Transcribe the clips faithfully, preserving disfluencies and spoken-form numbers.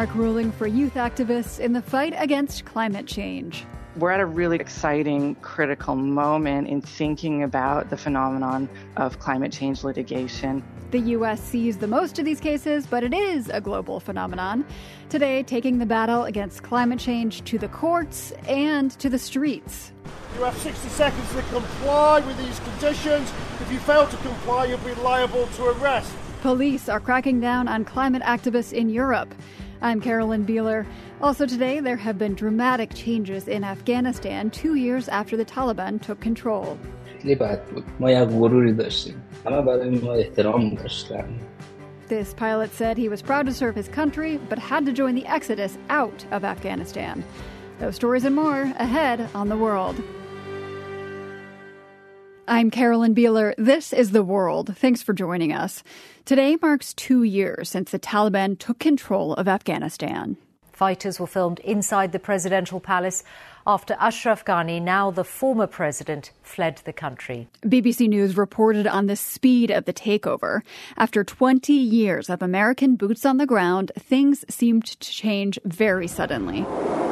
landmark ruling for youth activists in the fight against climate change. We're at a really exciting, critical moment in thinking about the phenomenon of climate change litigation. The U S sees the most of these cases, but it is a global phenomenon. Today, taking the battle against climate change to the courts and to the streets. You have sixty seconds to comply with these conditions. If you fail to comply, you'll be liable to arrest. Police are cracking down on climate activists in Europe. I'm Carolyn Beeler. Also today, there have been dramatic changes in Afghanistan two years after the Taliban took control. This pilot said he was proud to serve his country, but had to join the exodus out of Afghanistan. Those stories and more ahead on The World. I'm Carolyn Beeler. This is The World. Thanks for joining us. Today marks two years since the Taliban took control of Afghanistan. Fighters were filmed inside the presidential palace after Ashraf Ghani, now the former president, fled the country. B B C News reported on the speed of the takeover. After twenty years of American boots on the ground, things seemed to change very suddenly.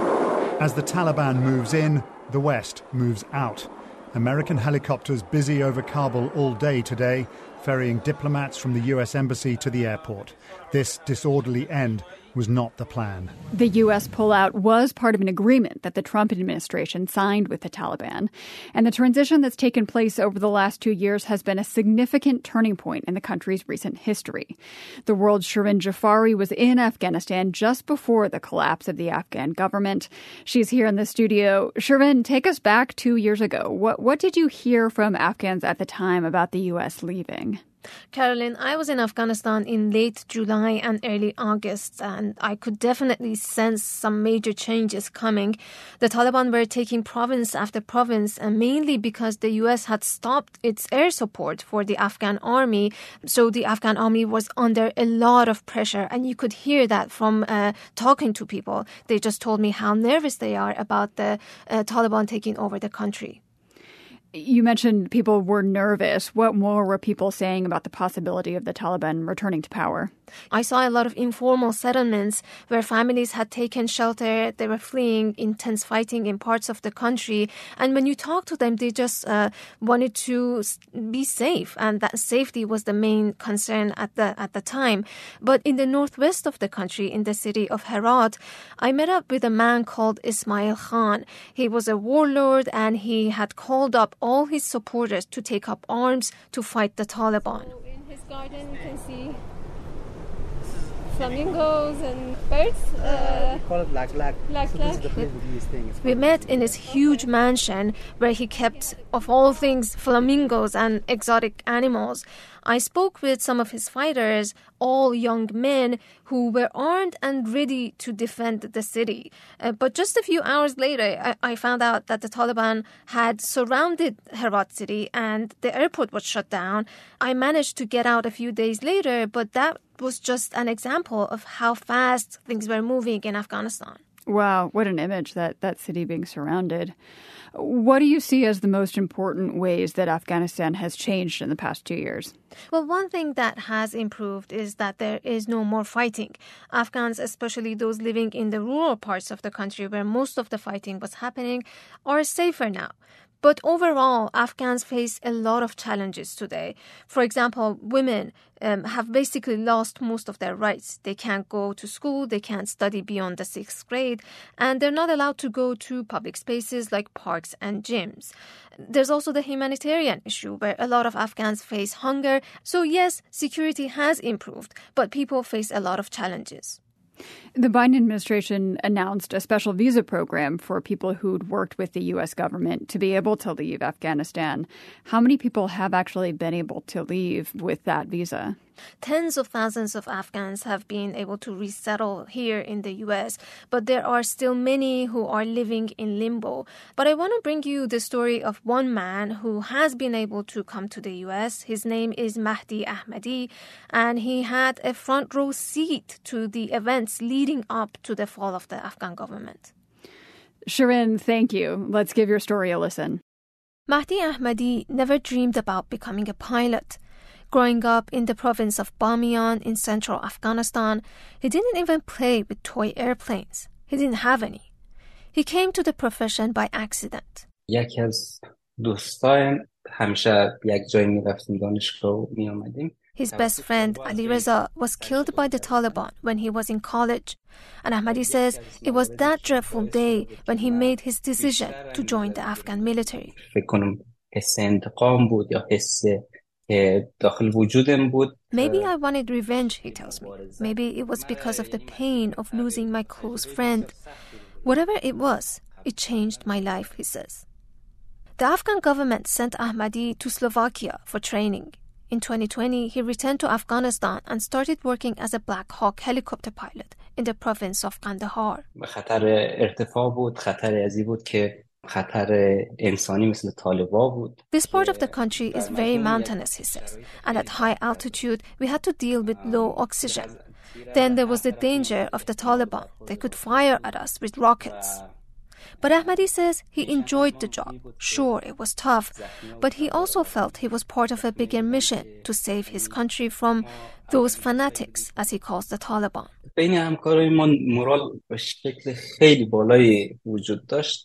As the Taliban moves in, the West moves out. American helicopters busy over Kabul all day today, ferrying diplomats from the U S Embassy to the airport. This disorderly end was not the plan. The U S pullout was part of an agreement that the Trump administration signed with the Taliban. And the transition that's taken place over the last two years has been a significant turning point in the country's recent history. The World's Shirin Jafari was in Afghanistan just before the collapse of the Afghan government. She's here in the studio. Shirin, take us back two years ago. What, what did you hear from Afghans at the time about the U S leaving? Carolyn, I was in Afghanistan in late July and early August, and I could definitely sense some major changes coming. The Taliban were taking province after province, and mainly because the U S had stopped its air support for the Afghan army. So the Afghan army was under a lot of pressure, and you could hear that from uh, talking to people. They just told me how nervous they are about the uh, Taliban taking over the country. You mentioned people were nervous. What more were people saying about the possibility of the Taliban returning to power? I saw a lot of informal settlements where families had taken shelter. They were fleeing intense fighting in parts of the country. And when you talk to them, they just uh, wanted to be safe. And that safety was the main concern at the at the time. But in the northwest of the country, in the city of Herat, I met up with a man called Ismail Khan. He was a warlord, and he had called up all his supporters to take up arms to fight the Taliban. In his garden, you can see flamingos and birds. Uh, we call it lag lag. Lag so lag. This is the place with these things. We met in his huge mansion where he kept, of all things, flamingos and exotic animals. I spoke with some of his fighters, all young men who were armed and ready to defend the city. Uh, but just a few hours later, I, I found out that the Taliban had surrounded Herat city and the airport was shut down. I managed to get out a few days later, but that was just an example of how fast things were moving in Afghanistan. Wow, what an image, that, that city being surrounded. What do you see as the most important ways that Afghanistan has changed in the past two years? Well, one thing that has improved is that there is no more fighting. Afghans, especially those living in the rural parts of the country where most of the fighting was happening, are safer now. But overall, Afghans face a lot of challenges today. For example, women um, have basically lost most of their rights. They can't go to school, they can't study beyond the sixth grade, and they're not allowed to go to public spaces like parks and gyms. There's also the humanitarian issue where a lot of Afghans face hunger. So yes, security has improved, but people face a lot of challenges. The Biden administration announced a special visa program for people who'd worked with the U S government to be able to leave Afghanistan. How many people have actually been able to leave with that visa? Tens of thousands of Afghans have been able to resettle here in the U S, but there are still many who are living in limbo. But I want to bring you the story of one man who has been able to come to the U S. His name is Mahdi Ahmadi, and he had a front row seat to the events leading up to the fall of the Afghan government. Shirin, thank you. Let's give your story a listen. Mahdi Ahmadi never dreamed about becoming a pilot. Growing up in the province of Bamiyan in central Afghanistan, he didn't even play with toy airplanes. He didn't have any. He came to the profession by accident. یکی از دوستایم همیشه یک جایی می‌رفتیم دانشگاه و می‌آمدیم. His best friend, Ali Reza, was killed by the Taliban when he was in college. And Ahmadi says it was that dreadful day when he made his decision to join the Afghan military. فکر کنم حس انتقام بود یا حس داخل وجودم بود. Maybe I wanted revenge, he tells me. Maybe it was because of the pain of losing my close friend. Whatever it was, it changed my life, he says. The Afghan government sent Ahmadi to Slovakia for training. In twenty twenty, he returned to Afghanistan and started working as a Black Hawk helicopter pilot in the province of Kandahar. خطر ارتفاع بود، خطر ازی بود که خطر انسانی مثل طالبان بود. This part of the country is very mountainous, he says, and at high altitude, we had to deal with low oxygen. Then there was the danger of the Taliban. They could fire at us with rockets. But Ahmadi says he enjoyed the job. Sure, it was tough, but he also felt he was part of a bigger mission to save his country from those fanatics, as he calls the Taliban. بین همکارایمان مورال به شکل خیلی بالایی وجود داشت.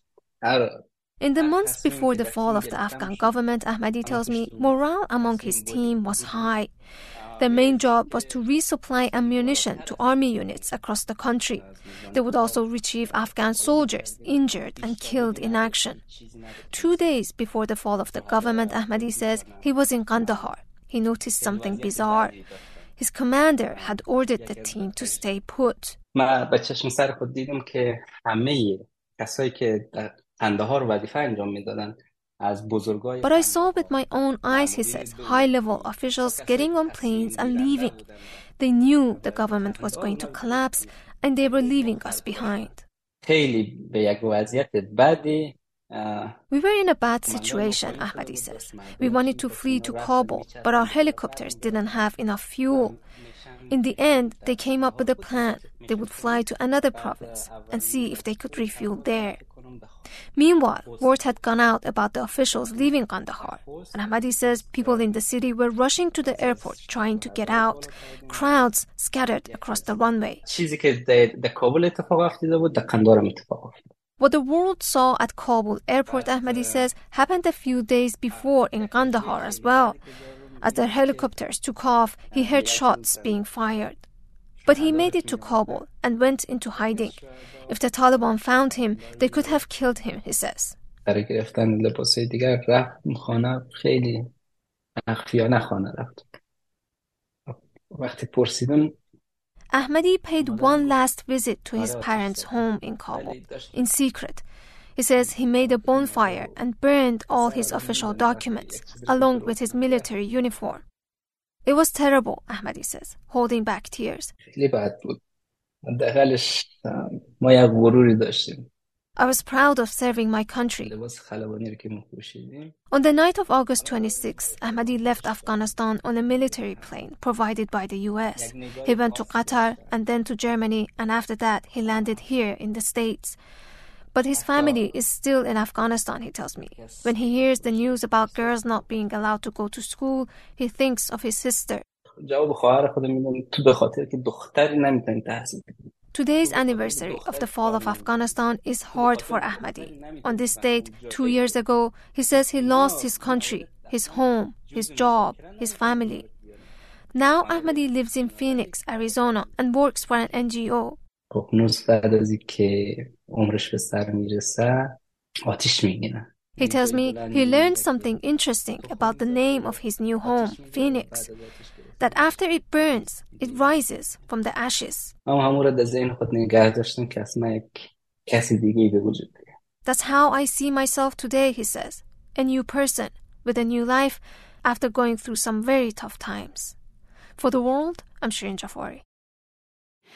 In the months before the fall of the Afghan government, Ahmadi tells me, morale among his team was high. Their main job was to resupply ammunition to army units across the country. They would also retrieve Afghan soldiers injured and killed in action. Two days before the fall of the government, Ahmadi says he was in Kandahar. He noticed something bizarre. His commander had ordered the team to stay put. من با چشم سر خود دیدم که همه کسایی که در قندهار وظیفه انجام میدادن But I saw with my own eyes, he says, high-level officials getting on planes and leaving. They knew the government was going to collapse and they were leaving us behind. We were in a bad situation, Ahmadi says. We wanted to flee to Kabul, but our helicopters didn't have enough fuel. In the end, they came up with a plan. They would fly to another province and see if they could refuel there. Meanwhile, word had gone out about the officials leaving Kandahar. And Ahmadi says people in the city were rushing to the airport trying to get out. Crowds scattered across the runway. What the world saw at Kabul airport, Ahmadi says, happened a few days before in Kandahar as well. As their helicopters took off, he heard shots being fired. But he made it to Kabul and went into hiding. If the Taliban found him, they could have killed him, he says. Ahmadi paid one last visit to his parents' home in Kabul, in secret. He says he made a bonfire and burned all his official documents, along with his military uniform. It was terrible, Ahmadi says, holding back tears. I was proud of serving my country. On the night of August twenty-sixth, Ahmadi left Afghanistan on a military plane provided by the U S. He went to Qatar and then to Germany, and after that he landed here in the States. But his family is still in Afghanistan, he tells me. When he hears the news about girls not being allowed to go to school, he thinks of his sister. Today's anniversary of the fall of Afghanistan is hard for Ahmadi. On this date, two years ago, he says he lost his country, his home, his job, his family. Now Ahmadi lives in Phoenix, Arizona, and works for an N G O. He tells me he learned something interesting about the name of his new home, Phoenix. That after it burns, it rises from the ashes. That's how I see myself today, he says. A new person, with a new life, after going through some very tough times. For the world, I'm Shirin Jafari.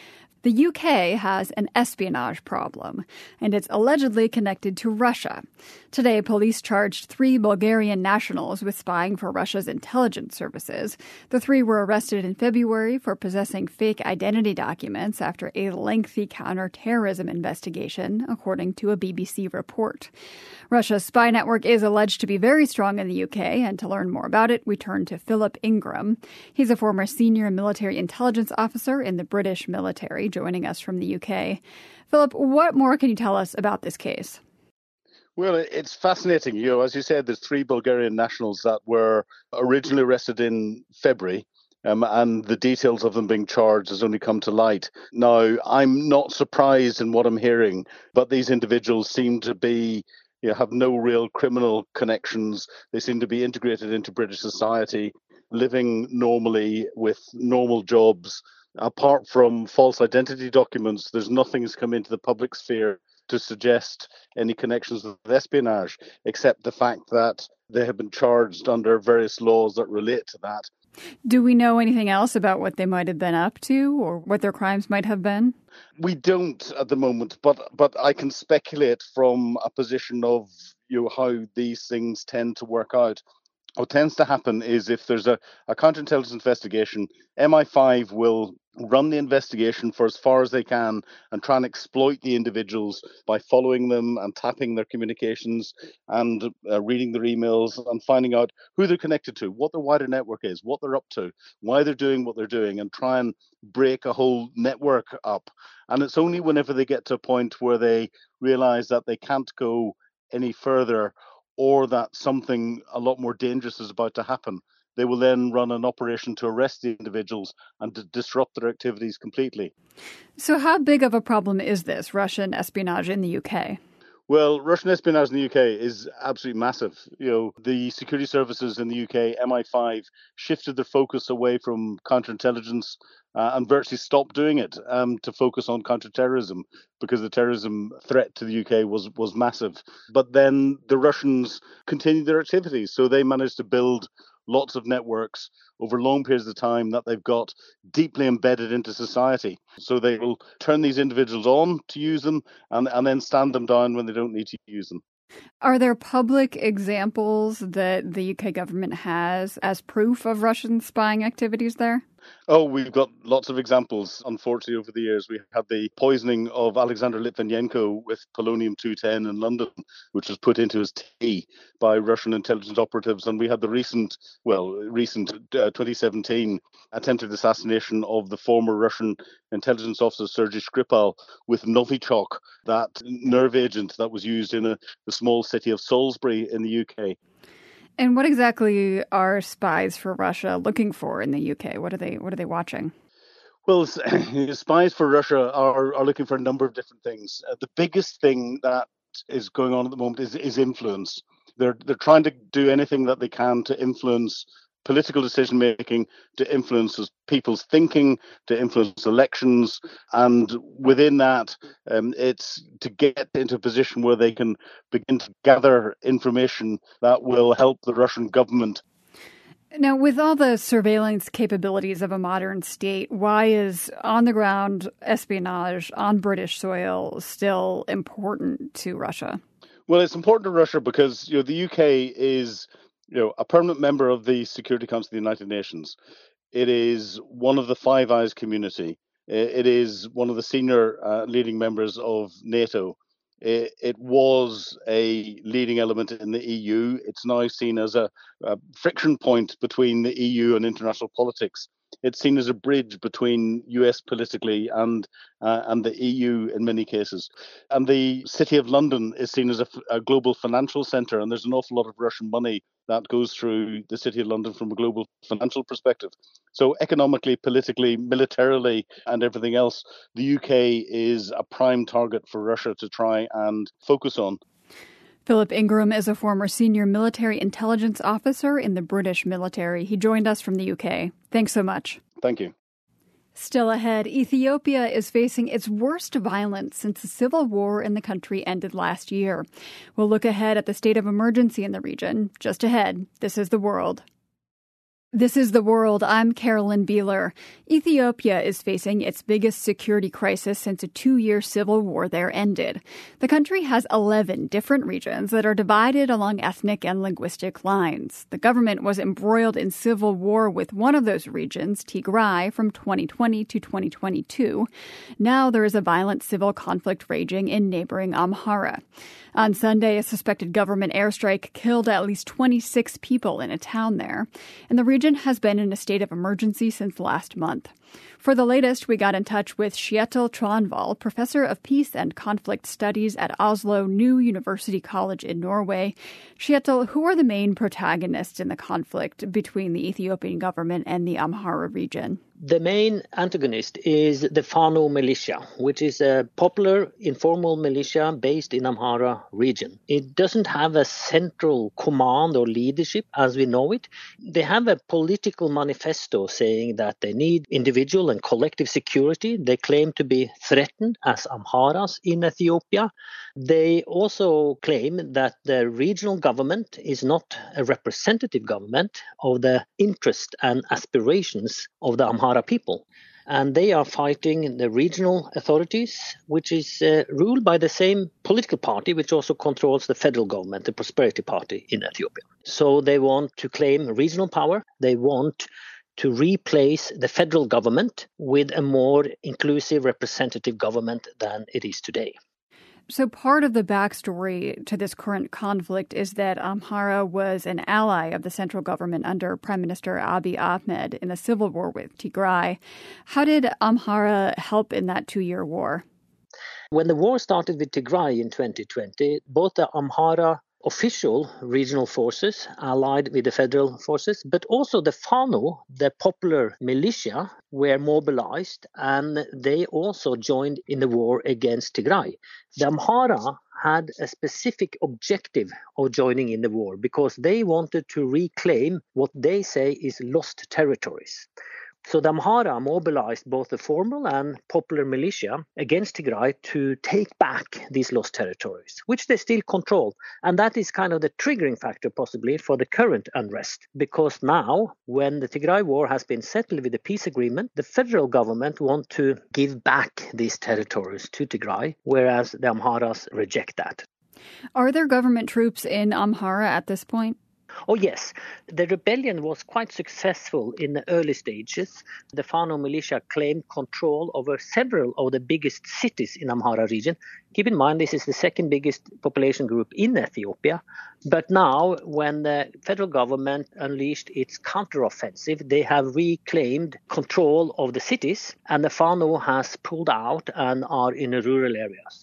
The U K has an espionage problem, and it's allegedly connected to Russia. Today, police charged three Bulgarian nationals with spying for Russia's intelligence services. The three were arrested in February for possessing fake identity documents after a lengthy counterterrorism investigation, according to a B B C report. Russia's spy network is alleged to be very strong in the U K, and to learn more about it, we turn to Philip Ingram. He's a former senior military intelligence officer in the British military, joining us from the U K. Philip, what more can you tell us about this case? Well, it's fascinating. You know, as you said, there's three Bulgarian nationals that were originally arrested in February, um, and the details of them being charged has only come to light. Now, I'm not surprised in what I'm hearing, but these individuals seem to be, you know, have no real criminal connections. They seem to be integrated into British society, living normally with normal jobs. Apart from false identity documents, there's nothing that's come into the public sphere to suggest any connections with espionage, except the fact that they have been charged under various laws that relate to that. Do we know anything else about what they might have been up to or what their crimes might have been? We don't at the moment, but but I can speculate from a position of, you know, how these things tend to work out. What tends to happen is if there's a, a counterintelligence investigation, M I five will run the investigation for as far as they can and try and exploit the individuals by following them and tapping their communications and uh, reading their emails and finding out who they're connected to, what their wider network is, what they're up to, why they're doing what they're doing, and try and break a whole network up. And it's only whenever they get to a point where they realize that they can't go any further or that something a lot more dangerous is about to happen, they will then run an operation to arrest the individuals and to disrupt their activities completely. So how big of a problem is this, Russian espionage in the U K? Well, Russian espionage in the U K is absolutely massive. You know, the security services in the U K, M I five, shifted their focus away from counterintelligence uh, and virtually stopped doing it um, to focus on counterterrorism because the terrorism threat to the U K was, was massive. But then the Russians continued their activities. So they managed to build lots of networks over long periods of time that they've got deeply embedded into society. So they will turn these individuals on to use them and, and then stand them down when they don't need to use them. Are there public examples that the U K government has as proof of Russian spying activities there? Oh, we've got lots of examples. Unfortunately, over the years, we had the poisoning of Alexander Litvinenko with polonium two ten in London, which was put into his tea by Russian intelligence operatives. And we had the recent, well, recent uh, twenty seventeen attempted assassination of the former Russian intelligence officer Sergei Skripal with Novichok, that nerve agent that was used in a, the small city of Salisbury in the U K. And what exactly are spies for Russia looking for in the U K? What are they what are they watching? Well, spies for Russia are, are looking for a number of different things. Uh, the biggest thing that is going on at the moment is, is influence. They're they're trying to do anything that they can to influence political decision making, to influence people's thinking, to influence elections, and within that, um, it's to get into a position where they can begin to gather information that will help the Russian government. Now, with all the surveillance capabilities of a modern state, why is on-the-ground espionage on British soil still important to Russia? Well, it's important to Russia because, you know, the U K is, you know, a permanent member of the Security Council of the United Nations. It is one of the Five Eyes community. It is one of the senior uh, leading members of NATO. It, it was a leading element in the E U. It's now seen as a, a friction point between the E U and international politics. It's seen as a bridge between U S politically and uh, and the E U in many cases. And the City of London is seen as a, a global financial centre, and there's an awful lot of Russian money that goes through the City of London from a global financial perspective. So economically, politically, militarily, and everything else, the U K is a prime target for Russia to try and focus on. Philip Ingram is a former senior military intelligence officer in the British military. He joined us from the U K. Thanks so much. Thank you. Still ahead, Ethiopia is facing its worst violence since the civil war in the country ended last year. We'll look ahead at the state of emergency in the region. Just ahead, this is The World. This is The World. I'm Carolyn Beeler. Ethiopia is facing its biggest security crisis since a two-year civil war there ended. The country has eleven different regions that are divided along ethnic and linguistic lines. The government was embroiled in civil war with one of those regions, Tigray, from twenty twenty to twenty twenty-two. Now there is a violent civil conflict raging in neighboring Amhara. On Sunday, a suspected government airstrike killed at least twenty-six people in a town there, and the region has been in a state of emergency since last month. For the latest, we got in touch with Kjetil Tranvold, professor of peace and conflict studies at Oslo New University College in Norway. Kjetil, who are the main protagonists in the conflict between the Ethiopian government and the Amhara region? The main antagonist is the Fano militia, which is a popular informal militia based in Amhara region. It doesn't have a central command or leadership as we know it. They have a political manifesto saying that they need individual and collective security. They claim to be threatened as Amharas in Ethiopia. They also claim that the regional government is not a representative government of the interest and aspirations of the Amhara people. And they are fighting the regional authorities, which is uh, ruled by the same political party, which also controls the federal government, the Prosperity Party in Ethiopia. So they want to claim regional power. They want to replace the federal government with a more inclusive representative government than it is today. So part of the backstory to this current conflict is that Amhara was an ally of the central government under Prime Minister Abiy Ahmed in the civil war with Tigray. How did Amhara help in that two-year war? When the war started with Tigray in twenty twenty, both the Amhara official regional forces allied with the federal forces, but also the Fano, the popular militia, were mobilized and they also joined in the war against Tigray. The Amhara had a specific objective of joining in the war because they wanted to reclaim what they say is lost territories. So the Amhara mobilized both the formal and popular militia against Tigray to take back these lost territories, which they still control. And that is kind of the triggering factor possibly for the current unrest, because now when the Tigray war has been settled with the peace agreement, the federal government want to give back these territories to Tigray, whereas the Amharas reject that. Are there government troops in Amhara at this point? Oh, yes. The rebellion was quite successful in the early stages. The Fano militia claimed control over several of the biggest cities in Amhara region. Keep in mind, this is the second biggest population group in Ethiopia. But now, when the federal government unleashed its counteroffensive, they have reclaimed control of the cities, and the Fano has pulled out and are in the rural areas.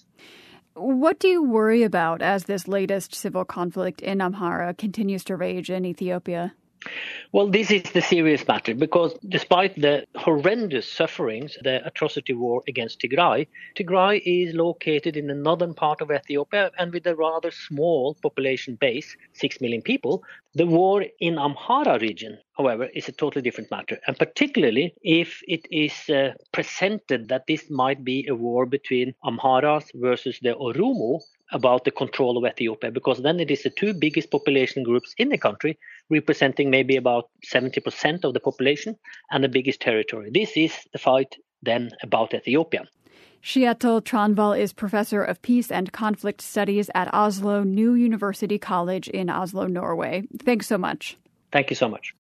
What do you worry about as this latest civil conflict in Amhara continues to rage in Ethiopia? Well, this is the serious matter because despite the horrendous sufferings, the atrocity war against Tigray, Tigray is located in the northern part of Ethiopia and with a rather small population base, six million people. The war in Amhara region, however, is a totally different matter, and particularly if it is uh, presented that this might be a war between Amharas versus the Oromo about the control of Ethiopia, because then it is the two biggest population groups in the country, representing maybe about seventy percent of the population and the biggest territory. This is the fight then about Ethiopia. Kjetil Tranvold is professor of peace and conflict studies at Oslo New University College in Oslo, Norway. Thanks so much. Thank you so much.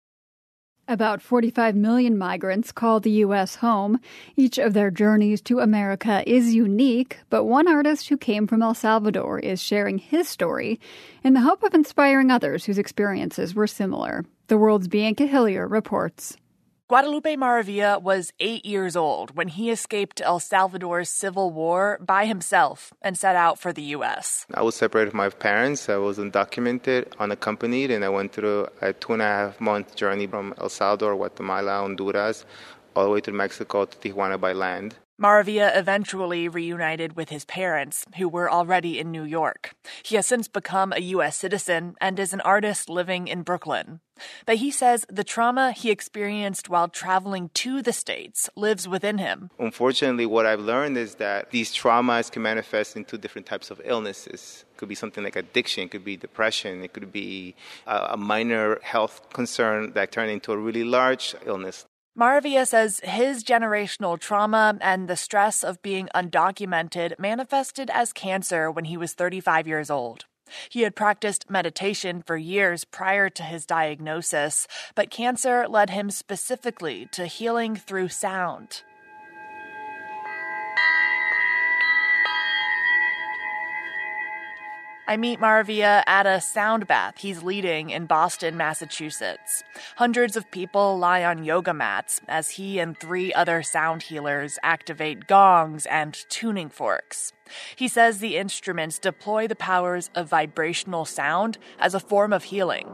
About forty-five million migrants call the U S home. Each of their journeys to America is unique, but one artist who came from El Salvador is sharing his story in the hope of inspiring others whose experiences were similar. The World's Bianca Hillier reports. Guadalupe Maravilla was eight years old when he escaped El Salvador's civil war by himself and set out for the U S. I was separated from my parents. I was undocumented, unaccompanied, and I went through a two and a half month journey from El Salvador, Guatemala, Honduras, all the way to Mexico to Tijuana by land. Maravilla eventually reunited with his parents, who were already in New York. He has since become a U S citizen and is an artist living in Brooklyn. But he says the trauma he experienced while traveling to the States lives within him. Unfortunately, what I've learned is that these traumas can manifest into different types of illnesses. It could be something like addiction, it could be depression, it could be a minor health concern that turned into a really large illness. Maravilla says his generational trauma and the stress of being undocumented manifested as cancer when he was thirty-five years old. He had practiced meditation for years prior to his diagnosis, but cancer led him specifically to healing through sound. I meet Maravilla at a sound bath he's leading in Boston, Massachusetts. Hundreds of people lie on yoga mats as he and three other sound healers activate gongs and tuning forks. He says the instruments deploy the powers of vibrational sound as a form of healing.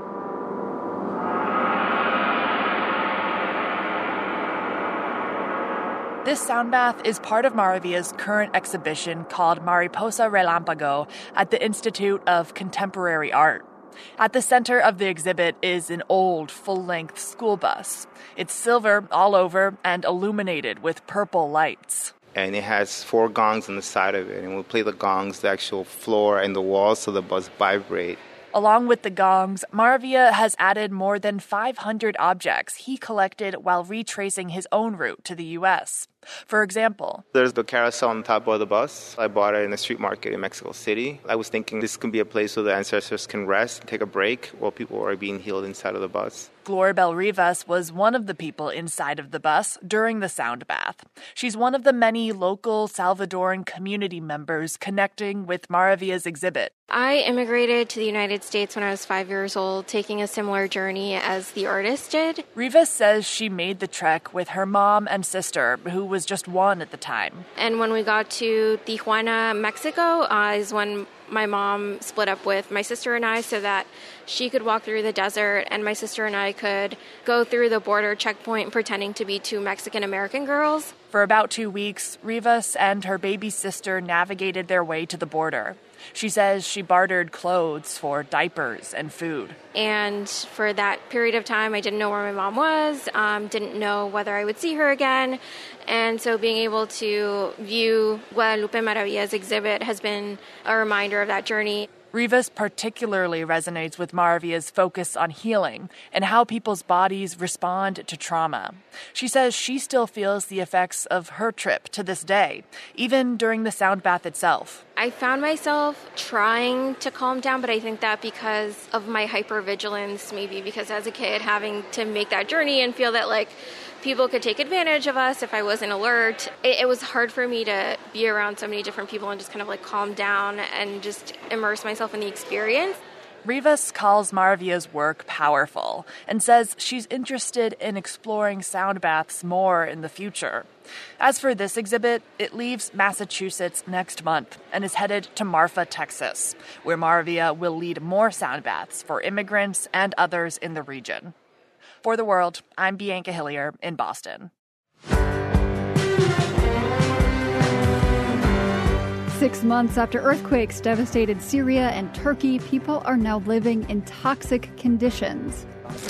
This sound bath is part of Maravilla's current exhibition called Mariposa Relampago at the Institute of Contemporary Art. At the center of the exhibit is an old, full-length school bus. It's silver all over and illuminated with purple lights. And it has four gongs on the side of it, and we'll play the gongs, the actual floor and the walls, so the bus vibrate. Along with the gongs, Maravilla has added more than five hundred objects he collected while retracing his own route to the U S. For example, there's the carousel on top of the bus. I bought it in a street market in Mexico City. I was thinking this can be a place where the ancestors can rest and take a break while people are being healed inside of the bus. Gloribel Rivas was one of the people inside of the bus during the sound bath. She's one of the many local Salvadoran community members connecting with Maravilla's exhibit. I immigrated to the United States when I was five years old, taking a similar journey as the artist did. Rivas says she made the trek with her mom and sister, who was just one at the time. And when we got to Tijuana, Mexico, uh, is when my mom split up with my sister and I so that she could walk through the desert and my sister and I could go through the border checkpoint pretending to be two Mexican-American girls. For about two weeks, Rivas and her baby sister navigated their way to the border. She says she bartered clothes for diapers and food. And for that period of time, I didn't know where my mom was, um, didn't know whether I would see her again. And so being able to view Guadalupe Maravilla's exhibit has been a reminder of that journey. Rivas particularly resonates with Maravilla's focus on healing and how people's bodies respond to trauma. She says she still feels the effects of her trip to this day, even during the sound bath itself. I found myself trying to calm down, but I think that because of my hypervigilance, maybe because as a kid having to make that journey and feel that like people could take advantage of us if I wasn't alert, it, it was hard for me to be around so many different people and just kind of like calm down and just immerse myself in the experience. Rivas calls Maravilla's work powerful and says she's interested in exploring sound baths more in the future. As for this exhibit, it leaves Massachusetts next month and is headed to Marfa, Texas, where Maravilla will lead more sound baths for immigrants and others in the region. For The World, I'm Bianca Hillier in Boston. Six months after earthquakes devastated Syria and Turkey, people are now living in toxic conditions.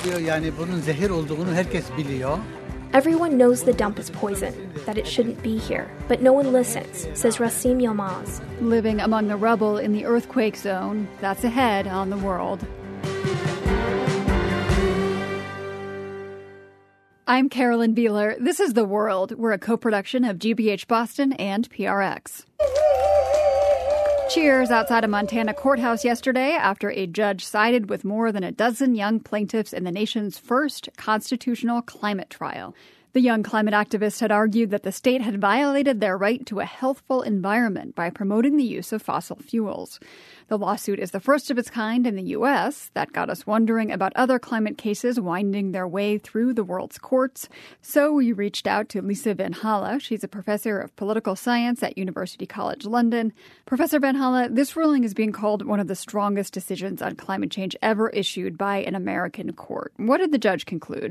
Everyone knows the dump is poison, that it shouldn't be here, but no one listens, says Rasim Yilmaz. Living among the rubble in the earthquake zone, that's ahead on The World. I'm Carolyn Beeler. This is The World. We're a co-production of G B H Boston and P R X. Cheers outside a Montana courthouse yesterday after a judge sided with more than a dozen young plaintiffs in the nation's first constitutional climate trial. The young climate activists had argued that the state had violated their right to a healthful environment by promoting the use of fossil fuels. The lawsuit is the first of its kind in the U S. That got us wondering about other climate cases winding their way through the world's courts. So we reached out to Lisa Van Halle. She's a professor of political science at University College London. Professor Van Halle, this ruling is being called one of the strongest decisions on climate change ever issued by an American court. What did the judge conclude?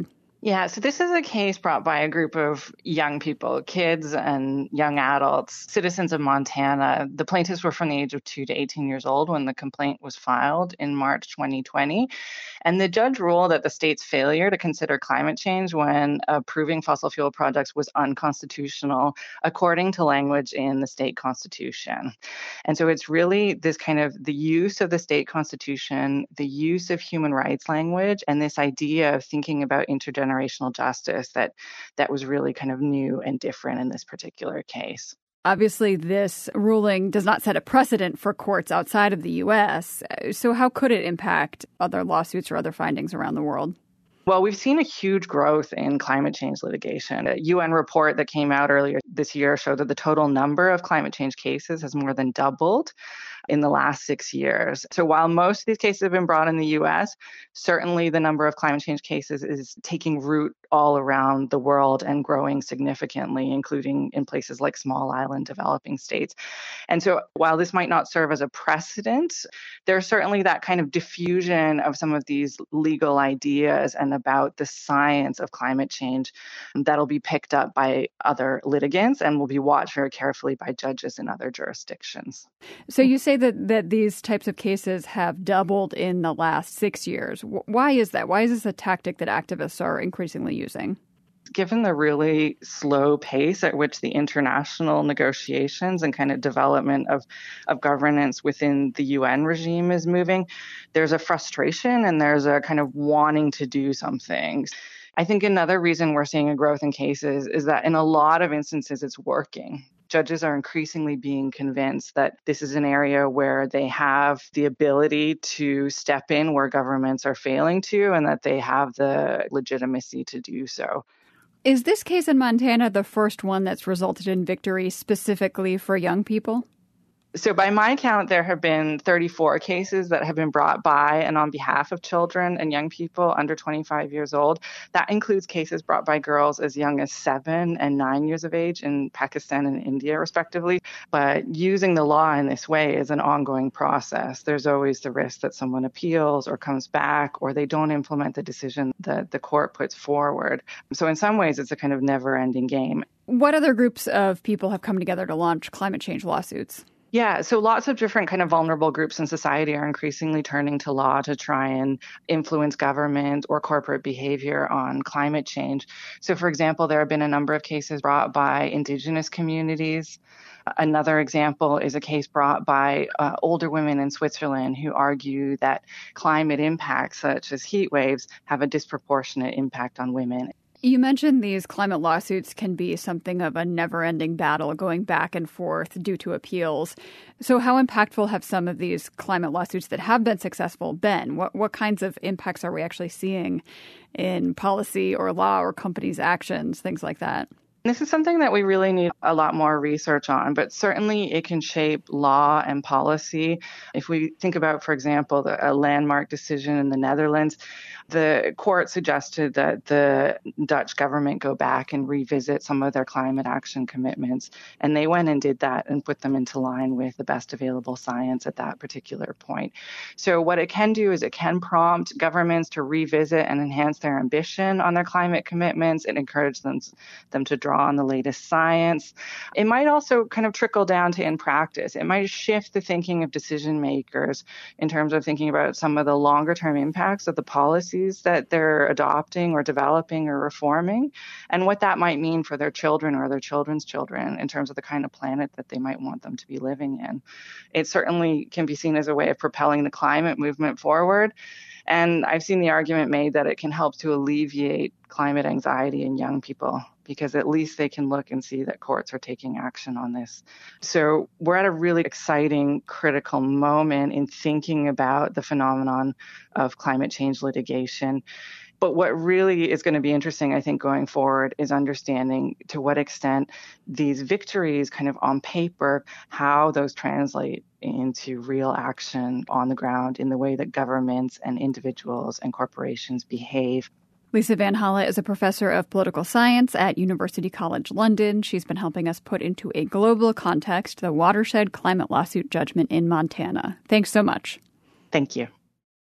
Yeah, so this is a case brought by a group of young people, kids and young adults, citizens of Montana. The plaintiffs were from the age of two to eighteen years old when the complaint was filed in March twenty twenty. And the judge ruled that the state's failure to consider climate change when approving fossil fuel projects was unconstitutional, according to language in the state constitution. And so it's really this kind of the use of the state constitution, the use of human rights language, and this idea of thinking about intergenerational generational justice that that was really kind of new and different in this particular case. Obviously, this ruling does not set a precedent for courts outside of the U S. So how could it impact other lawsuits or other findings around the world? Well, we've seen a huge growth in climate change litigation. A U N report that came out earlier this year showed that the total number of climate change cases has more than doubled in the last six years. So while most of these cases have been brought in the U S, certainly the number of climate change cases is taking root all around the world and growing significantly, including in places like small island developing states. And so while this might not serve as a precedent, there's certainly that kind of diffusion of some of these legal ideas and about the science of climate change that'll be picked up by other litigants and will be watched very carefully by judges in other jurisdictions. So you say that, that these types of cases have doubled in the last six years. Why is that? Why is this a tactic that activists are increasingly using? Given the really slow pace at which the international negotiations and kind of development of, of governance within the U N regime is moving, there's a frustration and there's a kind of wanting to do something. I think another reason we're seeing a growth in cases is that in a lot of instances it's working. Judges are increasingly being convinced that this is an area where they have the ability to step in where governments are failing to, and that they have the legitimacy to do so. Is this case in Montana the first one that's resulted in victory specifically for young people? So by my count, there have been thirty-four cases that have been brought by and on behalf of children and young people under twenty-five years old. That includes cases brought by girls as young as seven and nine years of age in Pakistan and India, respectively. But using the law in this way is an ongoing process. There's always the risk that someone appeals or comes back, or they don't implement the decision that the court puts forward. So in some ways, it's a kind of never-ending game. What other groups of people have come together to launch climate change lawsuits? Yeah, so lots of different kind of vulnerable groups in society are increasingly turning to law to try and influence government or corporate behavior on climate change. So, for example, there have been a number of cases brought by Indigenous communities. Another example is a case brought by uh, older women in Switzerland who argue that climate impacts, such as heat waves, have a disproportionate impact on women. You mentioned these climate lawsuits can be something of a never-ending battle going back and forth due to appeals. So how impactful have some of these climate lawsuits that have been successful been? What what kinds of impacts are we actually seeing in policy or law or companies' actions, things like that? This is something that we really need a lot more research on, but certainly it can shape law and policy. If we think about, for example, the, a landmark decision in the Netherlands, the court suggested that the Dutch government go back and revisit some of their climate action commitments. And they went and did that and put them into line with the best available science at that particular point. So what it can do is it can prompt governments to revisit and enhance their ambition on their climate commitments and encourage them, them to draw on the latest science. It might also kind of trickle down to in practice. It might shift the thinking of decision makers in terms of thinking about some of the longer term impacts of the policies that they're adopting or developing or reforming, and what that might mean for their children or their children's children in terms of the kind of planet that they might want them to be living in. It certainly can be seen as a way of propelling the climate movement forward. And I've seen the argument made that it can help to alleviate climate anxiety in young people, because at least they can look and see that courts are taking action on this. So we're at a really exciting, critical moment in thinking about the phenomenon of climate change litigation. But what really is going to be interesting, I think, going forward is understanding to what extent these victories kind of on paper, how those translate into real action on the ground in the way that governments and individuals and corporations behave. Lisa Van Halle is a professor of political science at University College London. She's been helping us put into a global context the watershed climate lawsuit judgment in Montana. Thanks so much. Thank you.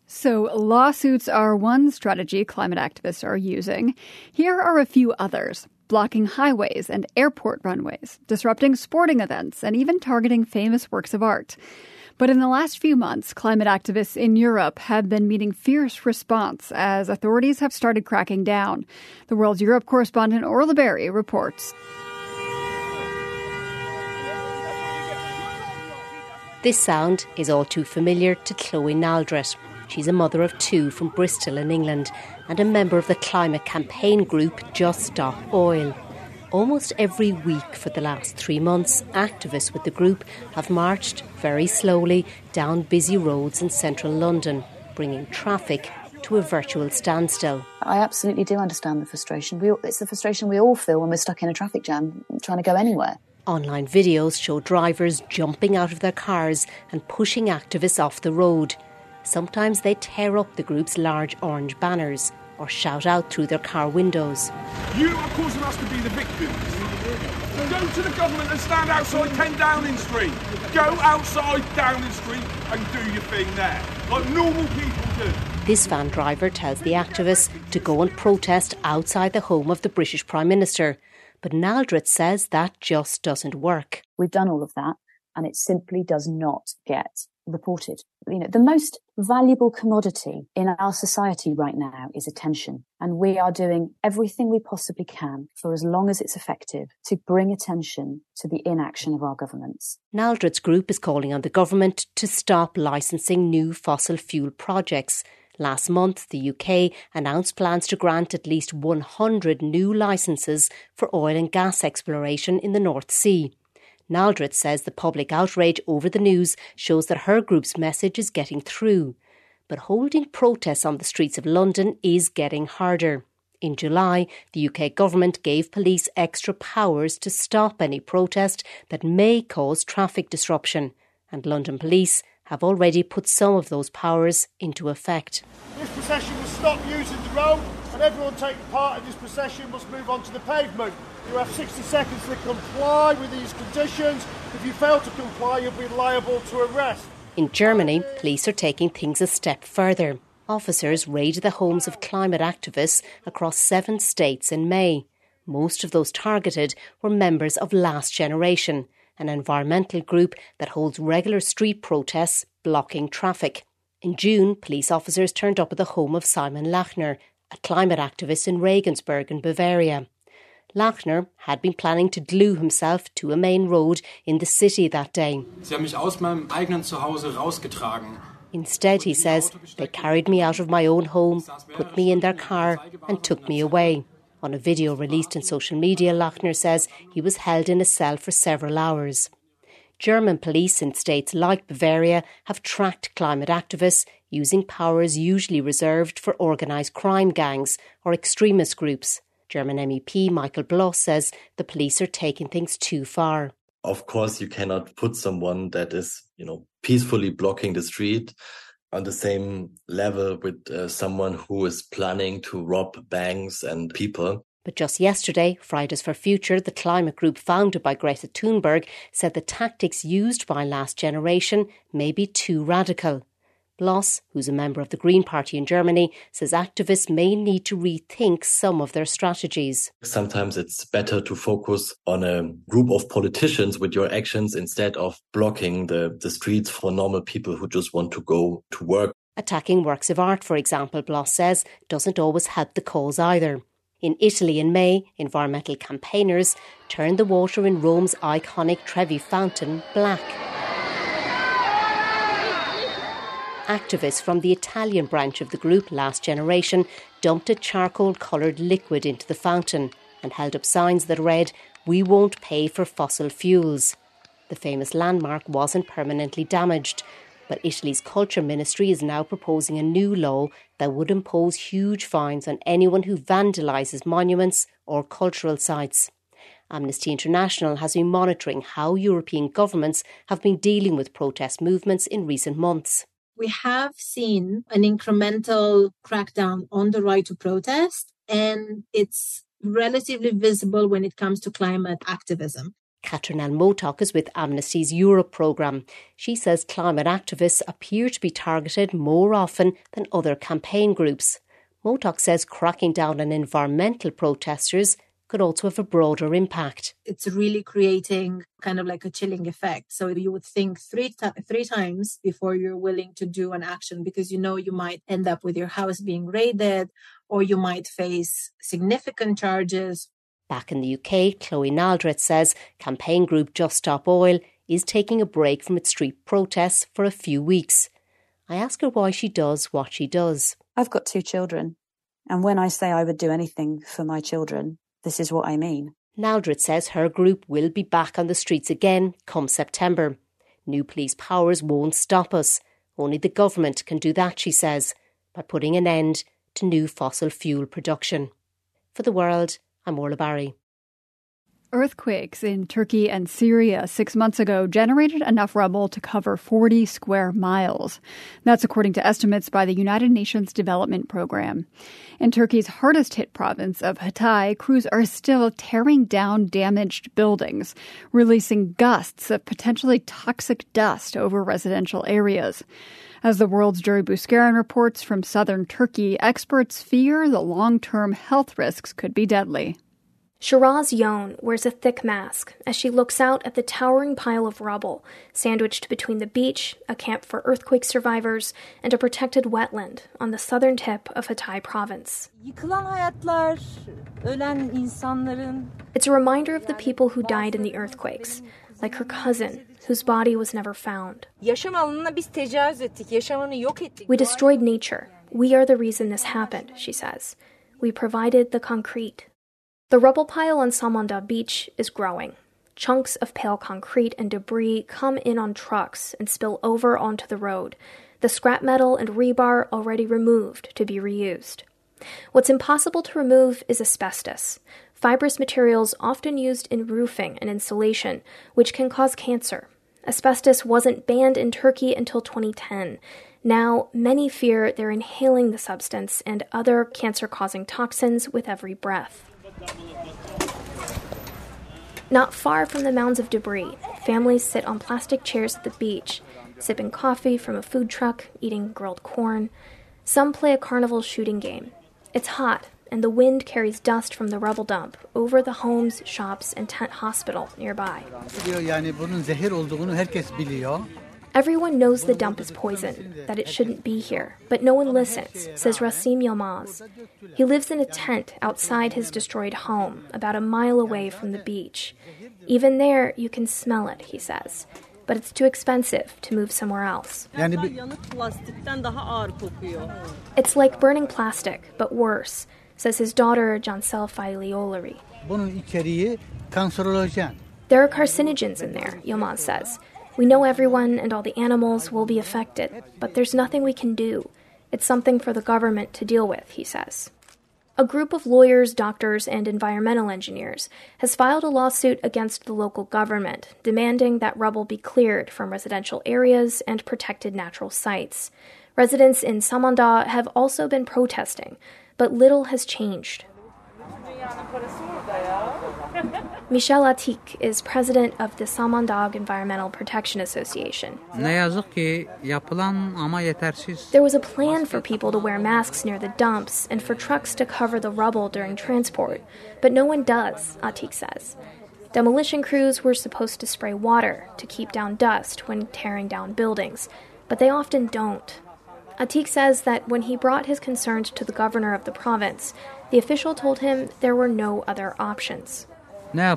So lawsuits are one strategy climate activists are using. Here are a few others: blocking highways and airport runways, disrupting sporting events, and even targeting famous works of art. But in the last few months, climate activists in Europe have been meeting fierce response as authorities have started cracking down. The World's Europe correspondent Orla Berry reports. This sound is all too familiar to Chloe Naldrett. She's a mother of two from Bristol in England and a member of the climate campaign group Just Stop Oil. Almost every week for the last three months, activists with the group have marched very slowly down busy roads in central London, bringing traffic to a virtual standstill. I absolutely do understand the frustration. We, it's the frustration we all feel when we're stuck in a traffic jam trying to go anywhere. Online videos show drivers jumping out of their cars and pushing activists off the road. Sometimes they tear up the group's large orange banners or shout out through their car windows. You are causing us to be the victims. Go to the government and stand outside ten Downing Street. Go outside Downing Street and do your thing there, like normal people do. This van driver tells the activists to go and protest outside the home of the British Prime Minister. But Naldrett says that just doesn't work. We've done all of that and it simply does not get reported. You know, the most valuable commodity in our society right now is attention. And we are doing everything we possibly can for as long as it's effective to bring attention to the inaction of our governments. Naldrett's group is calling on the government to stop licensing new fossil fuel projects. Last month, the U K announced plans to grant at least one hundred new licences for oil and gas exploration in the North Sea. Naldrett says the public outrage over the news shows that her group's message is getting through. But holding protests on the streets of London is getting harder. In July, the U K government gave police extra powers to stop any protest that may cause traffic disruption. And London police have already put some of those powers into effect. This procession will stop using the road and everyone taking part in this procession must move onto the pavement. You have sixty seconds to comply with these conditions. If you fail to comply, you'll be liable to arrest. In Germany, police are taking things a step further. Officers raided the homes of climate activists across seven states in May. Most of those targeted were members of Last Generation, an environmental group that holds regular street protests blocking traffic. In June, police officers turned up at the home of Simon Lachner, a climate activist in Regensburg in Bavaria. Lachner had been planning to glue himself to a main road in the city that day. Sie haben mich aus meinem eigenen Zuhause rausgetragen. Instead, he says, they carried me out of my own home, put me in their car and took me away. On a video released in social media, Lachner says he was held in a cell for several hours. German police in states like Bavaria have tracked climate activists using powers usually reserved for organised crime gangs or extremist groups. German M E P Michael Bloss says the police are taking things too far. Of course, you cannot put someone that is, you know, peacefully blocking the street on the same level with uh, someone who is planning to rob banks and people. But just yesterday, Fridays for Future, the climate group founded by Greta Thunberg, said the tactics used by Last Generation may be too radical. Bloss, who's a member of the Green Party in Germany, says activists may need to rethink some of their strategies. Sometimes it's better to focus on a group of politicians with your actions instead of blocking the, the streets for normal people who just want to go to work. Attacking works of art, for example, Bloss says, doesn't always help the cause either. In Italy in May, environmental campaigners turned the water in Rome's iconic Trevi fountain black. Activists from the Italian branch of the group Last Generation dumped a charcoal-coloured liquid into the fountain and held up signs that read, "We won't pay for fossil fuels." The famous landmark wasn't permanently damaged, but Italy's culture ministry is now proposing a new law that would impose huge fines on anyone who vandalises monuments or cultural sites. Amnesty International has been monitoring how European governments have been dealing with protest movements in recent months. We have seen an incremental crackdown on the right to protest, and it's relatively visible when it comes to climate activism. Katrinel Motok is with Amnesty's Europe programme. She says climate activists appear to be targeted more often than other campaign groups. Motok says cracking down on environmental protesters could also have a broader impact. It's really creating kind of like a chilling effect. So you would think three th- three times before you're willing to do an action, because you know you might end up with your house being raided, or you might face significant charges. Back in the U K, Chloe Naldred says campaign group Just Stop Oil is taking a break from its street protests for a few weeks. I ask her why she does what she does. I've got two children, and when I say I would do anything for my children, this is what I mean. Naldred says her group will be back on the streets again come September. New police powers won't stop us. Only the government can do that, she says, by putting an end to new fossil fuel production. For The World, I'm Orla Barry. Earthquakes in Turkey and Syria six months ago generated enough rubble to cover forty square miles. That's according to estimates by the United Nations Development Program. In Turkey's hardest-hit province of Hatay, crews are still tearing down damaged buildings, releasing gusts of potentially toxic dust over residential areas. As the world's Juri Bouskarin reports from southern Turkey, experts fear the long-term health risks could be deadly. Shiraz Yon wears a thick mask as she looks out at the towering pile of rubble, sandwiched between the beach, a camp for earthquake survivors, and a protected wetland on the southern tip of Hatay province. It's a reminder of the people who died in the earthquakes, like her cousin, whose body was never found. We destroyed nature. We are the reason this happened, she says. We provided the concrete. The rubble pile on Samandağ Beach is growing. Chunks of pale concrete and debris come in on trucks and spill over onto the road, the scrap metal and rebar already removed to be reused. What's impossible to remove is asbestos, fibrous materials often used in roofing and insulation, which can cause cancer. Asbestos wasn't banned in Turkey until twenty ten. Now, many fear they're inhaling the substance and other cancer-causing toxins with every breath. Not far from the mounds of debris, families sit on plastic chairs at the beach, sipping coffee from a food truck, eating grilled corn. Some play a carnival shooting game. It's hot, and the wind carries dust from the rubble dump over the homes, shops, and tent hospital nearby. Everyone knows the dump is poison, that it shouldn't be here, but no one listens, says Rasim Yilmaz. He lives in a tent outside his destroyed home, about a mile away from the beach. Even there, you can smell it, he says, but it's too expensive to move somewhere else. It's like burning plastic, but worse, says his daughter Cansel Failiolari. There are carcinogens in there, Yilmaz says. We know everyone and all the animals will be affected, but there's nothing we can do. It's something for the government to deal with, he says. A group of lawyers, doctors, and environmental engineers has filed a lawsuit against the local government, demanding that rubble be cleared from residential areas and protected natural sites. Residents in Samandağ have also been protesting, but little has changed. Michel Atik is president of the Samandağ Environmental Protection Association. There was a plan for people to wear masks near the dumps and for trucks to cover the rubble during transport, but no one does, Atik says. Demolition crews were supposed to spray water to keep down dust when tearing down buildings, but they often don't. Atik says that when he brought his concerns to the governor of the province, the official told him there were no other options. Show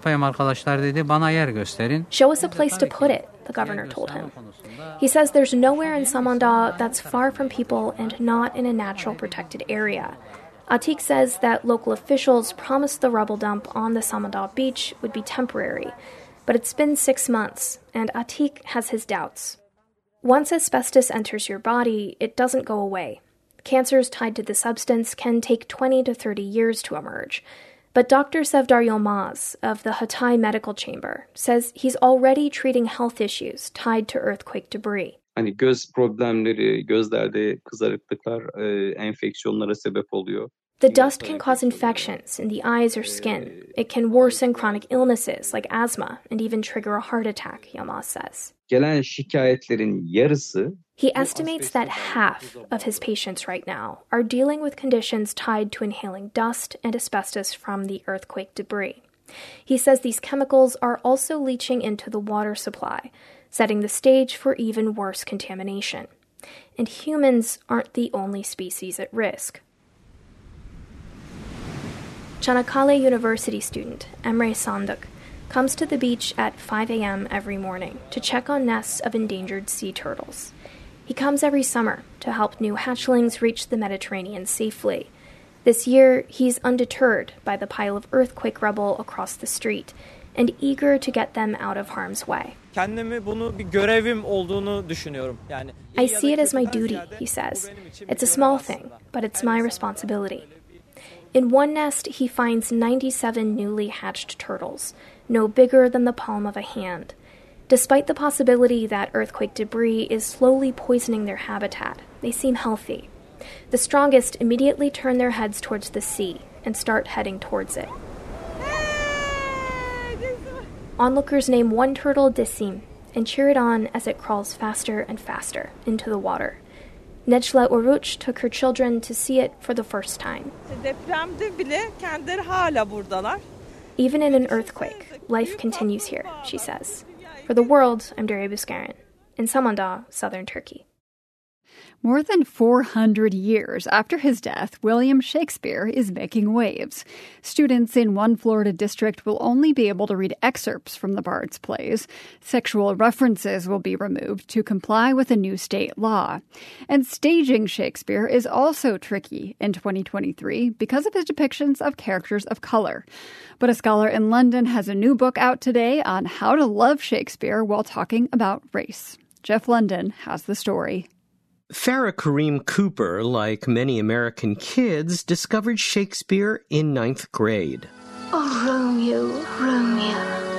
us a place to put it, the governor told him. He says there's nowhere in Samandağ that's far from people and not in a natural protected area. Atik says that local officials promised the rubble dump on the Samandağ beach would be temporary, but it's been six months, and Atik has his doubts. Once asbestos enters your body, it doesn't go away. Cancers tied to the substance can take twenty to thirty years to emerge. But Doctor Sevdar Yilmaz of the Hatay Medical Chamber says he's already treating health issues tied to earthquake debris. Hani göz problemleri, gözlerde kızarıklıklar, enfeksiyonlara sebep oluyor. The dust can cause infections in the eyes or skin. It can worsen chronic illnesses like asthma and even trigger a heart attack, Yilmaz says. Gelen şikayetlerin yarısı He estimates that half of his patients right now are dealing with conditions tied to inhaling dust and asbestos from the earthquake debris. He says these chemicals are also leaching into the water supply, setting the stage for even worse contamination. And humans aren't the only species at risk. Çanakkale University student Emre Sandık comes to the beach at five a.m. every morning to check on nests of endangered sea turtles. He comes every summer to help new hatchlings reach the Mediterranean safely. This year, he's undeterred by the pile of earthquake rubble across the street and eager to get them out of harm's way. I see it as my duty, he says. It's a small thing, but it's my responsibility. In one nest, he finds ninety-seven newly hatched turtles, no bigger than the palm of a hand. Despite the possibility that earthquake debris is slowly poisoning their habitat, they seem healthy. The strongest immediately turn their heads towards the sea and start heading towards it. Onlookers name one turtle Desim and cheer it on as it crawls faster and faster into the water. Necla Oruç took her children to see it for the first time. Even in an earthquake, life continues here, she says. For the world, I'm Derya Buskarin in Samandağ, southern Turkey. More than four hundred years after his death, William Shakespeare is making waves. Students in one Florida district will only be able to read excerpts from the Bard's plays. Sexual references will be removed to comply with a new state law. And staging Shakespeare is also tricky in twenty twenty-three because of his depictions of characters of color. But a scholar in London has a new book out today on how to love Shakespeare while talking about race. Jeff London has the story. Farah Kareem Cooper, like many American kids, discovered Shakespeare in ninth grade. Oh, Romeo, Romeo,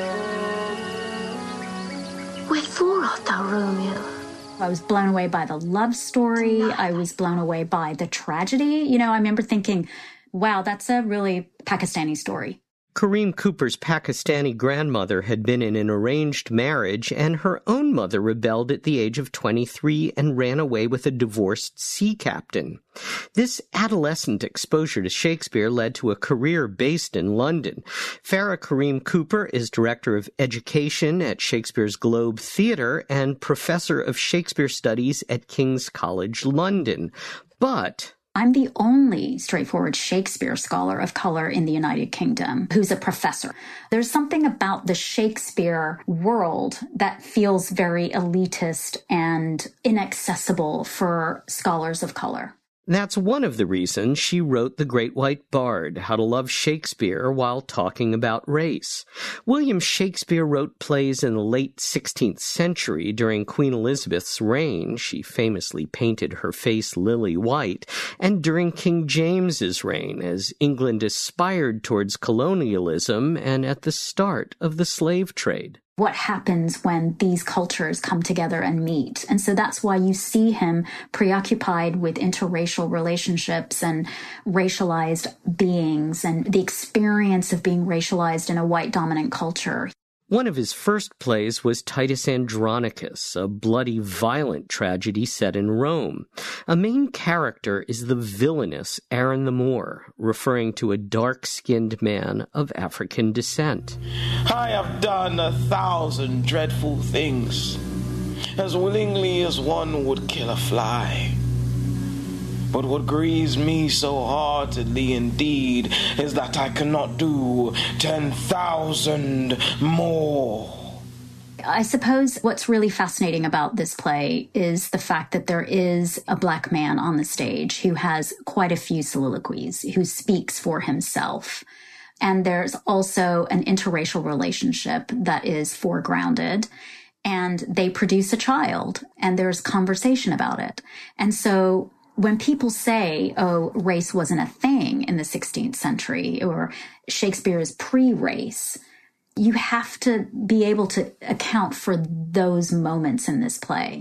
wherefore art thou Romeo? I was blown away by the love story. I was blown away by the tragedy. You know, I remember thinking, wow, that's a really Pakistani story. Kareem Cooper's Pakistani grandmother had been in an arranged marriage, and her own mother rebelled at the age of twenty-three and ran away with a divorced sea captain. This adolescent exposure to Shakespeare led to a career based in London. Farah Kareem Cooper is Director of Education at Shakespeare's Globe Theatre and Professor of Shakespeare Studies at King's College London. But I'm the only straightforward Shakespeare scholar of color in the United Kingdom who's a professor. There's something about the Shakespeare world that feels very elitist and inaccessible for scholars of color. That's one of the reasons she wrote The Great White Bard, How to Love Shakespeare While Talking About Race. William Shakespeare wrote plays in the late sixteenth century during Queen Elizabeth's reign. She famously painted her face lily white. And during King James's reign, as England aspired towards colonialism and at the start of the slave trade. What happens when these cultures come together and meet. And so that's why you see him preoccupied with interracial relationships and racialized beings and the experience of being racialized in a white dominant culture. One of his first plays was Titus Andronicus, a bloody, violent tragedy set in Rome. A main character is the villainous Aaron the Moor, referring to a dark-skinned man of African descent. I have done a thousand dreadful things, as willingly as one would kill a fly. But what grieves me so heartedly indeed is that I cannot do ten thousand more. I suppose what's really fascinating about this play is the fact that there is a black man on the stage who has quite a few soliloquies, who speaks for himself. And there's also an interracial relationship that is foregrounded. And they produce a child, and there's conversation about it. And so when people say, oh, race wasn't a thing in the sixteenth century, or Shakespeare is pre-race, you have to be able to account for those moments in this play.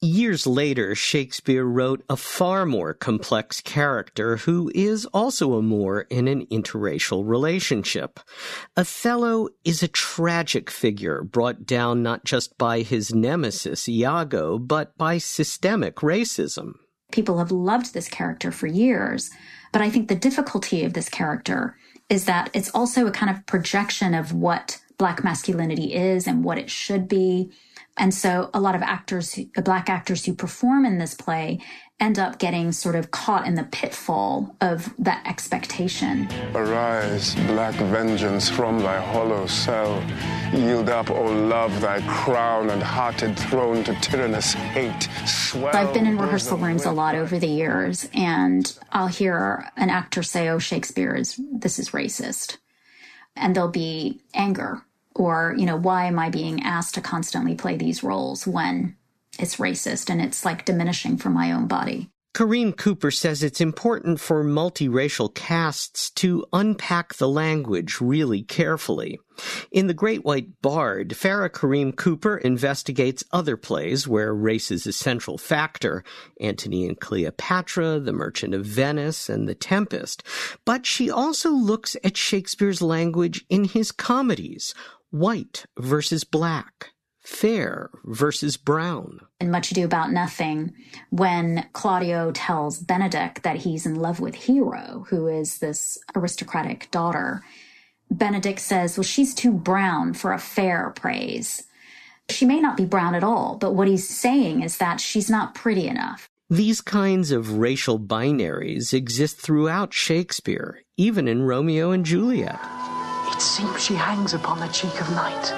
Years later, Shakespeare wrote a far more complex character who is also a Moor in an interracial relationship. Othello is a tragic figure brought down not just by his nemesis, Iago, but by systemic racism. People have loved this character for years, but I think the difficulty of this character is that it's also a kind of projection of what Black masculinity is and what it should be. And so a lot of actors, Black actors who perform in this play end up getting sort of caught in the pitfall of that expectation. Arise, black vengeance, from thy hollow cell. Yield up, O love, thy crown and hearted throne to tyrannous hate. Swell I've been in rehearsal rooms a lot over the years, and I'll hear an actor say, oh, Shakespeare is, this is racist. And there'll be anger. Or, you know, why am I being asked to constantly play these roles when it's racist and it's like diminishing for my own body? Corinne Cooper says it's important for multiracial casts to unpack the language really carefully. In The Great White Bard, Farrah Kareem Cooper investigates other plays where race is a central factor, Antony and Cleopatra, The Merchant of Venice, and The Tempest. But she also looks at Shakespeare's language in his comedies, white versus black, fair versus brown. In Much Ado About Nothing, when Claudio tells Benedick that he's in love with Hero, who is this aristocratic daughter, Benedick says, well, she's too brown for a fair praise. She may not be brown at all, but what he's saying is that she's not pretty enough. These kinds of racial binaries exist throughout Shakespeare, even in Romeo and Juliet. It seems she hangs upon the cheek of night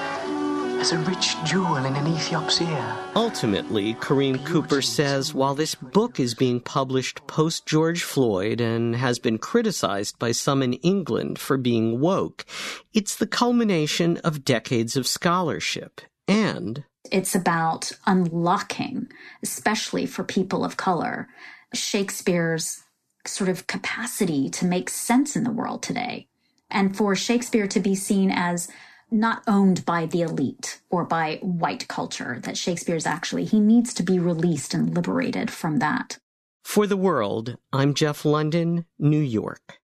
as a rich jewel in an Ethiop's ear. Ultimately, Corinne Cooper says while this book is being published post-George Floyd and has been criticized by some in England for being woke, it's the culmination of decades of scholarship. And it's about unlocking, especially for people of color, Shakespeare's sort of capacity to make sense in the world today. And for Shakespeare to be seen as not owned by the elite or by white culture, that Shakespeare's actually, he needs to be released and liberated from that. For The World, I'm Jeff London, New York.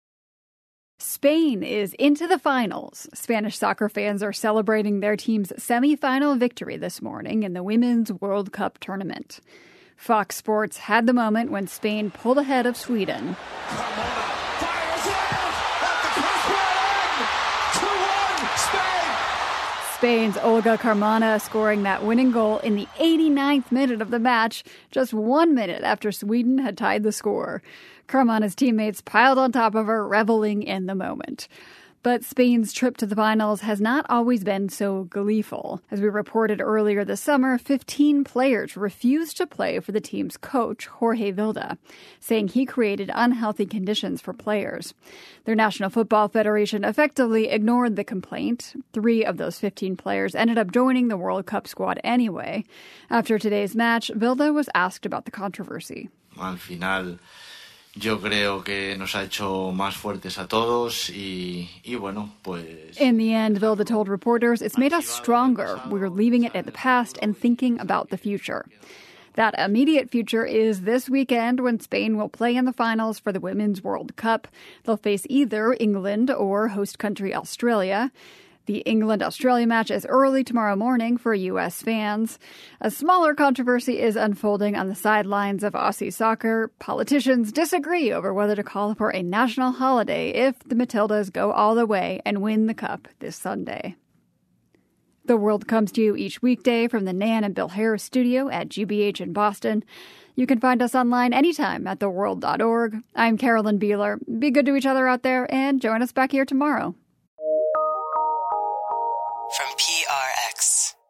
Spain is into the finals. Spanish soccer fans are celebrating their team's semi-final victory this morning in the Women's World Cup tournament. Fox Sports had the moment when Spain pulled ahead of Sweden. Spain's Olga Carmona scoring that winning goal in the eighty-ninth minute of the match, just one minute after Sweden had tied the score. Carmona's teammates piled on top of her, reveling in the moment. But Spain's trip to the finals has not always been so gleeful. As we reported earlier this summer, fifteen players refused to play for the team's coach, Jorge Vilda, saying he created unhealthy conditions for players. Their National Football Federation effectively ignored the complaint. Three of those fifteen players ended up joining the World Cup squad anyway. After today's match, Vilda was asked about the controversy. Al final, yo creo que nos ha hecho más fuertes a todos y, y bueno, pues... In the end, Vilda told reporters, it's made us stronger. We're leaving it in the past and thinking about the future. That immediate future is this weekend when Spain will play in the finals for the Women's World Cup. They'll face either England or host country Australia. The England-Australia match is early tomorrow morning for U S fans. A smaller controversy is unfolding on the sidelines of Aussie soccer. Politicians disagree over whether to call for a national holiday if the Matildas go all the way and win the cup this Sunday. The World comes to you each weekday from the Nan and Bill Harris studio at G B H in Boston. You can find us online anytime at the world dot org. I'm Carolyn Beeler. Be good to each other out there and join us back here tomorrow. From P R X.